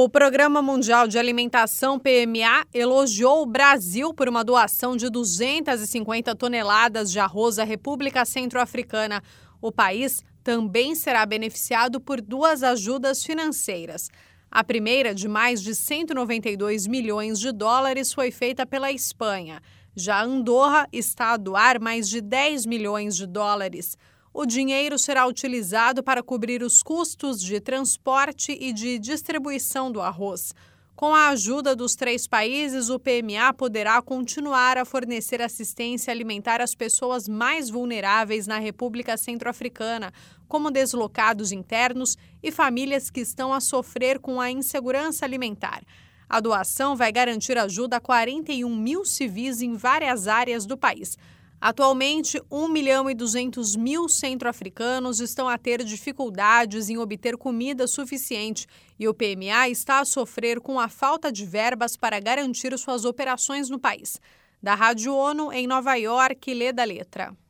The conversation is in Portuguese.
O Programa Mundial de Alimentação, PMA, elogiou o Brasil por uma doação de 250 toneladas de arroz à República Centro-Africana. O país também será beneficiado por duas ajudas financeiras. A primeira, de mais de 192 milhões de dólares, foi feita pela Espanha. Já Andorra está a doar mais de 10 milhões de dólares. O dinheiro será utilizado para cobrir os custos de transporte e de distribuição do arroz. Com a ajuda dos três países, o PMA poderá continuar a fornecer assistência alimentar às pessoas mais vulneráveis na República Centro-Africana, como deslocados internos e famílias que estão a sofrer com a insegurança alimentar. A doação vai garantir ajuda a 41 mil civis em várias áreas do país. Atualmente, 1.200.000 centro-africanos estão a ter dificuldades em obter comida suficiente e o PMA está a sofrer com a falta de verbas para garantir suas operações no país. Da Rádio ONU, em Nova York, Lê da Letra.